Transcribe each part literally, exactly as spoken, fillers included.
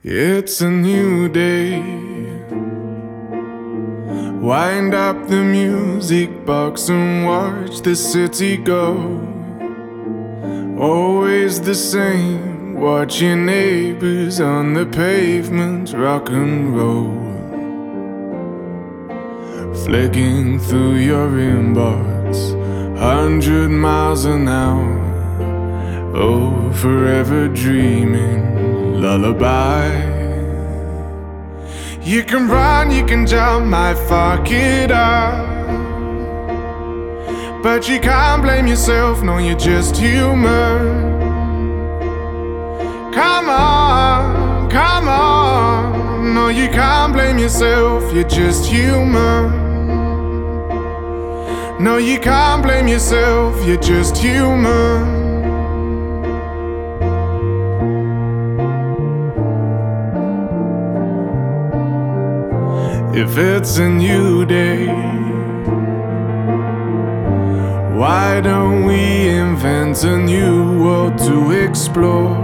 It's a new day. Wind up the music box and watch the city go. Always the same, watch your neighbors on the pavement rock and roll. Flicking through your inbox, hundred miles an hour. Oh, forever dreaming lullaby. You can run, you can jump, might fuck it up, but you can't blame yourself, no, you're just human. Come on, come on, no, you can't blame yourself, you're just human. No, you can't blame yourself, you're just human. If it's a new day, why don't we invent a new world to explore?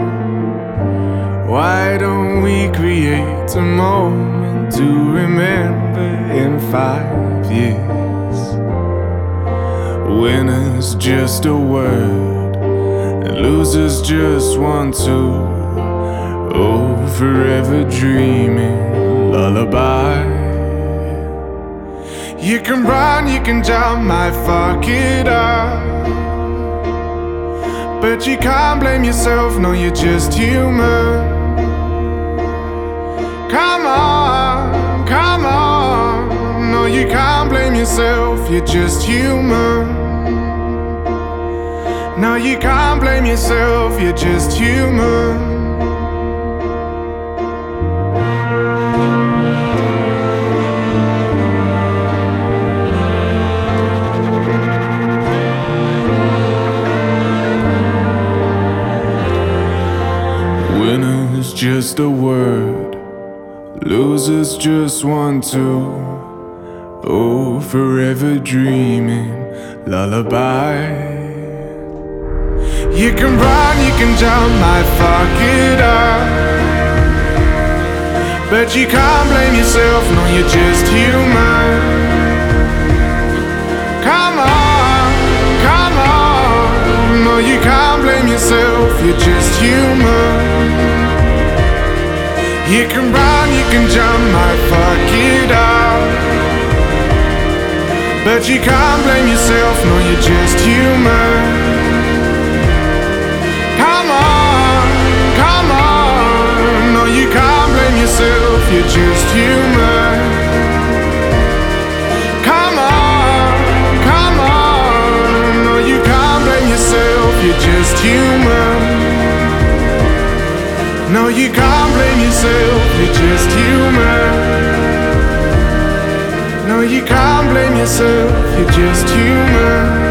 Why don't we create a moment to remember in five years? Winner's just a word, and losers just one too. Oh, forever dreaming lullaby. You can run, you can jump, might fuck it up, but you can't blame yourself, no, you're just human. Come on, come on, no, you can't blame yourself, you're just human. No, you can't blame yourself, you're just human. Winner's just a word, losers just one too. Oh, forever dreaming lullaby. You can run, you can jump, might fuck it up, but you can't blame yourself, no, you're just human. Come on, come on, no, you can't blame yourself, you're just human. You can run, you can jump, might fuck it up, but you can't blame yourself, no, you're just human. Come on, come on, no, you can't blame yourself, you're just human. Come on, come on, no, you can't blame yourself, you're just human. No, you can't blame yourself, you're just human. No, you can't blame yourself, you're just human.